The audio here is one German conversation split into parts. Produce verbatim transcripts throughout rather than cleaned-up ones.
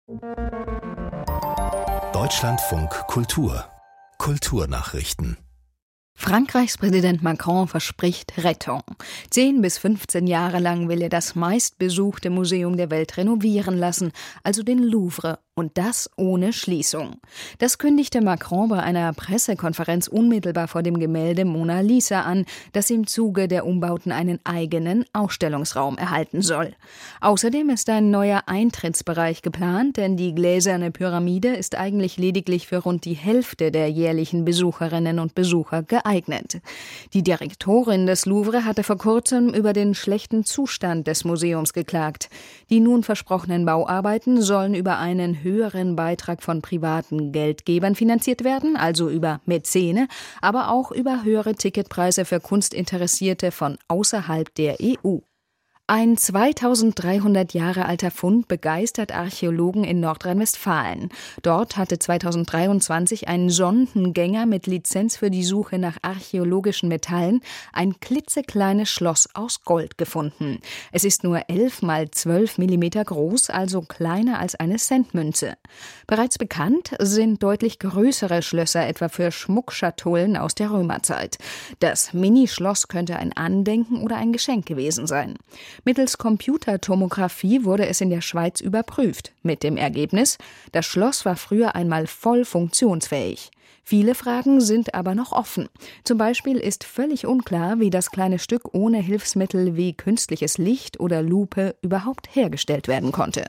Deutschlandfunk Kultur Kulturnachrichten. Frankreichs Präsident Macron verspricht Rettung. Zehn bis fünfzehn Jahre lang will er das meistbesuchte Museum der Welt renovieren lassen, also den Louvre, und das ohne Schließung. Das kündigte Macron bei einer Pressekonferenz unmittelbar vor dem Gemälde Mona Lisa an, das im Zuge der Umbauten einen eigenen Ausstellungsraum erhalten soll. Außerdem ist ein neuer Eintrittsbereich geplant, denn die gläserne Pyramide ist eigentlich lediglich für rund die Hälfte der jährlichen Besucherinnen und Besucher geeignet. Die Direktorin des Louvre hatte vor kurzem über den schlechten Zustand des Museums geklagt. Die nun versprochenen Bauarbeiten sollen über einen höheren Beitrag von privaten Geldgebern finanziert werden, also über Mäzene, aber auch über höhere Ticketpreise für Kunstinteressierte von außerhalb der E U. Ein zweitausenddreihundert Jahre alter Fund begeistert Archäologen in Nordrhein-Westfalen. Dort hatte zweitausenddreiundzwanzig ein Sondengänger mit Lizenz für die Suche nach archäologischen Metallen ein klitzekleines Schloss aus Gold gefunden. Es ist nur elf mal zwölf Millimeter groß, also kleiner als eine Centmünze. Bereits bekannt sind deutlich größere Schlösser, etwa für Schmuckschatullen aus der Römerzeit. Das Minischloss könnte ein Andenken oder ein Geschenk gewesen sein. Mittels Computertomographie wurde es in der Schweiz überprüft, mit dem Ergebnis: Das Schloss war früher einmal voll funktionsfähig. Viele Fragen sind aber noch offen. Zum Beispiel ist völlig unklar, wie das kleine Stück ohne Hilfsmittel wie künstliches Licht oder Lupe überhaupt hergestellt werden konnte.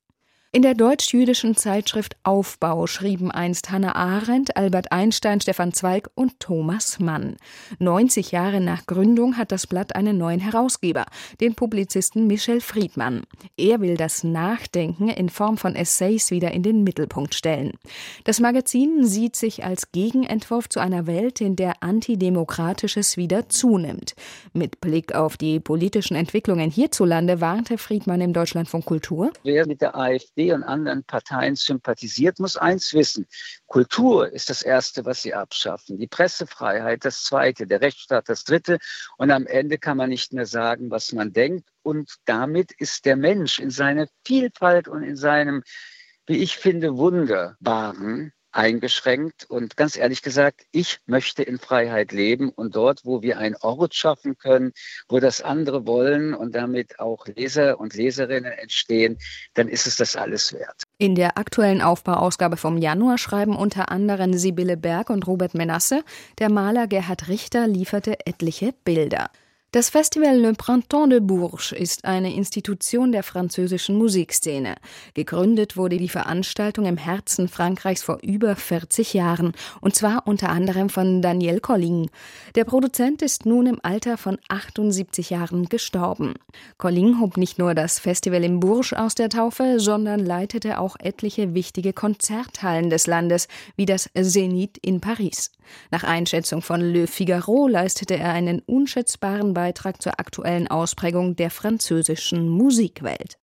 In der deutsch-jüdischen Zeitschrift Aufbau schrieben einst Hannah Arendt, Albert Einstein, Stefan Zweig und Thomas Mann. neunzig Jahre nach Gründung hat das Blatt einen neuen Herausgeber, den Publizisten Michel Friedmann. Er will das Nachdenken in Form von Essays wieder in den Mittelpunkt stellen. Das Magazin sieht sich als Gegenentwurf zu einer Welt, in der Antidemokratisches wieder zunimmt. Mit Blick auf die politischen Entwicklungen hierzulande warnte Friedmann im Deutschlandfunk Kultur: Wer mit der AfD und anderen Parteien sympathisiert, muss eins wissen: Kultur ist das Erste, was sie abschaffen, die Pressefreiheit das Zweite, der Rechtsstaat das Dritte, und am Ende kann man nicht mehr sagen, was man denkt, und damit ist der Mensch in seiner Vielfalt und in seinem, wie ich finde, Wunderbaren eingeschränkt. Und ganz ehrlich gesagt, ich möchte in Freiheit leben, und dort, wo wir einen Ort schaffen können, wo das andere wollen und damit auch Leser und Leserinnen entstehen, dann ist es das alles wert. In der aktuellen Aufbauausgabe vom Januar schreiben unter anderem Sibylle Berg und Robert Menasse, der Maler Gerhard Richter lieferte etliche Bilder. Das Festival Le Printemps de Bourges ist eine Institution der französischen Musikszene. Gegründet wurde die Veranstaltung im Herzen Frankreichs vor über vierzig Jahren, und zwar unter anderem von Daniel Colling. Der Produzent ist nun im Alter von achtundsiebzig Jahren gestorben. Colling hob nicht nur das Festival in Bourges aus der Taufe, sondern leitete auch etliche wichtige Konzerthallen des Landes, wie das Zénith in Paris. Nach Einschätzung von Le Figaro leistete er einen unschätzbaren Beitrag zur aktuellen Ausprägung der französischen Musikwelt.